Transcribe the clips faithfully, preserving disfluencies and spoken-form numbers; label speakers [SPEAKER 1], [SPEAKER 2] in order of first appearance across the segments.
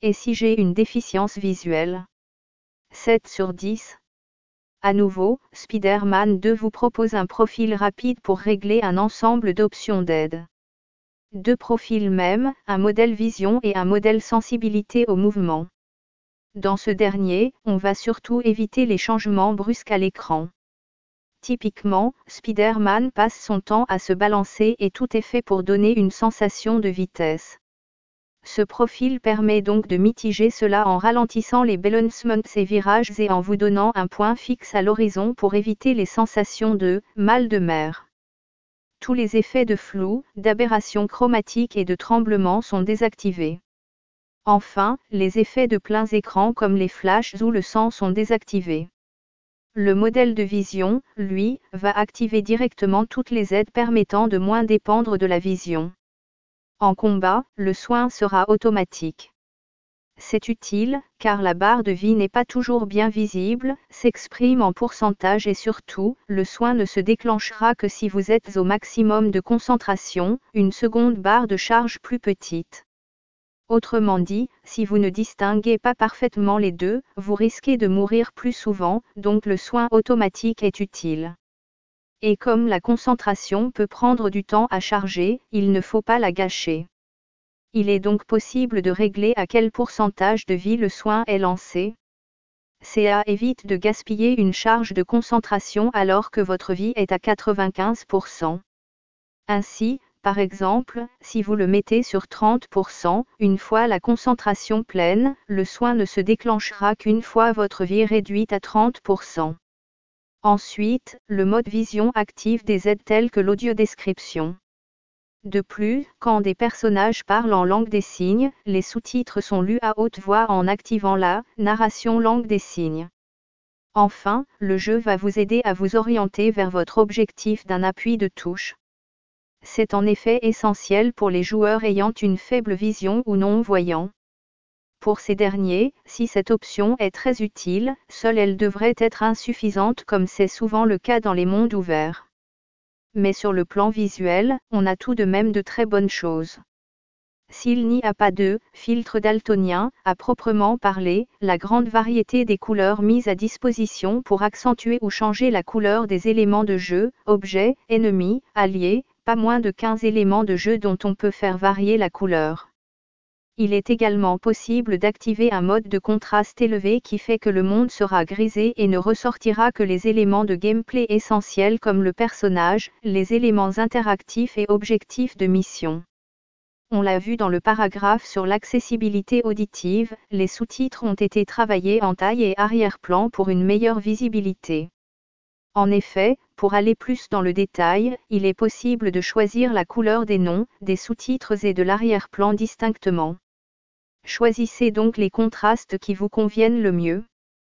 [SPEAKER 1] Et si j'ai une déficience visuelle? sept sur dix. À nouveau, Spider-Man deux vous propose un profil rapide pour régler un ensemble d'options d'aide. Deux profils même, un modèle vision et un modèle sensibilité au mouvement. Dans ce dernier, on va surtout éviter les changements brusques à l'écran. Typiquement, Spider-Man passe son temps à se balancer et tout est fait pour donner une sensation de vitesse. Ce profil permet donc de mitiger cela en ralentissant les balancements et virages et en vous donnant un point fixe à l'horizon pour éviter les sensations de « mal de mer ». Tous les effets de flou, d'aberration chromatique et de tremblement sont désactivés. Enfin, les effets de pleins écrans comme les flashs ou le sang sont désactivés. Le modèle de vision, lui, va activer directement toutes les aides permettant de moins dépendre de la vision. En combat, le soin sera automatique. C'est utile, car la barre de vie n'est pas toujours bien visible, s'exprime en pourcentage et surtout, le soin ne se déclenchera que si vous êtes au maximum de concentration, une seconde barre de charge plus petite. Autrement dit, si vous ne distinguez pas parfaitement les deux, vous risquez de mourir plus souvent, donc le soin automatique est utile. Et comme la concentration peut prendre du temps à charger, il ne faut pas la gâcher. Il est donc possible de régler à quel pourcentage de vie le soin est lancé. Ça évite de gaspiller une charge de concentration alors que votre vie est à quatre-vingt-quinze pour cent. Ainsi, par exemple, si vous le mettez sur trente pour cent, une fois la concentration pleine, le soin ne se déclenchera qu'une fois votre vie réduite à trente pour cent. Ensuite, le mode vision active des aides telles que l'audiodescription. De plus, quand des personnages parlent en langue des signes, les sous-titres sont lus à haute voix en activant la narration langue des signes. Enfin, le jeu va vous aider à vous orienter vers votre objectif d'un appui de touche. C'est en effet essentiel pour les joueurs ayant une faible vision ou non-voyants. Pour ces derniers, si cette option est très utile, seule elle devrait être insuffisante comme c'est souvent le cas dans les mondes ouverts. Mais sur le plan visuel, on a tout de même de très bonnes choses. S'il n'y a pas de filtre daltonien, à proprement parler, la grande variété des couleurs mises à disposition pour accentuer ou changer la couleur des éléments de jeu, objets, ennemis, alliés, pas moins de quinze éléments de jeu dont on peut faire varier la couleur. Il est également possible d'activer un mode de contraste élevé qui fait que le monde sera grisé et ne ressortira que les éléments de gameplay essentiels comme le personnage, les éléments interactifs et objectifs de mission. On l'a vu dans le paragraphe sur l'accessibilité auditive, les sous-titres ont été travaillés en taille et arrière-plan pour une meilleure visibilité. En effet, pour aller plus dans le détail, il est possible de choisir la couleur des noms, des sous-titres et de l'arrière-plan distinctement. Choisissez donc les contrastes qui vous conviennent le mieux.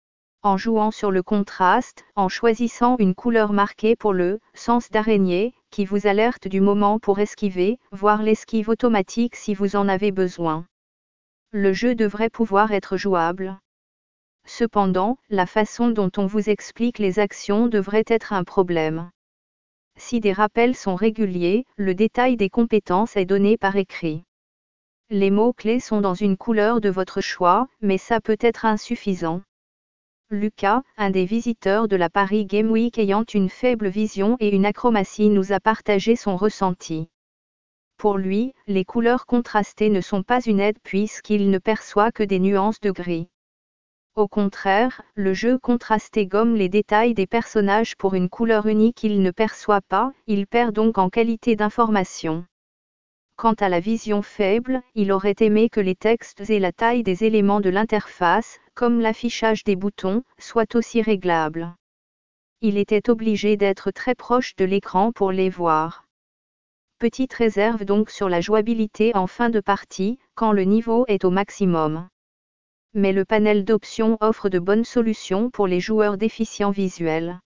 [SPEAKER 1] En jouant sur le contraste, en choisissant une couleur marquée pour le sens d'araignée, qui vous alerte du moment pour esquiver, voire l'esquive automatique si vous en avez besoin. Le jeu devrait pouvoir être jouable. Cependant, la façon dont on vous explique les actions devrait être un problème. Si des rappels sont réguliers, le détail des compétences est donné par écrit. Les mots-clés sont dans une couleur de votre choix, mais ça peut être insuffisant. Lucas, un des visiteurs de la Paris Game Week ayant une faible vision et une achromatie, nous a partagé son ressenti. Pour lui, les couleurs contrastées ne sont pas une aide puisqu'il ne perçoit que des nuances de gris. Au contraire, le jeu contrasté gomme les détails des personnages pour une couleur unique qu'il ne perçoit pas, il perd donc en qualité d'information. Quant à la vision faible, il aurait aimé que les textes et la taille des éléments de l'interface, comme l'affichage des boutons, soient aussi réglables. Il était obligé d'être très proche de l'écran pour les voir. Petite réserve donc sur la jouabilité en fin de partie, quand le niveau est au maximum. Mais le panel d'options offre de bonnes solutions pour les joueurs déficients visuels.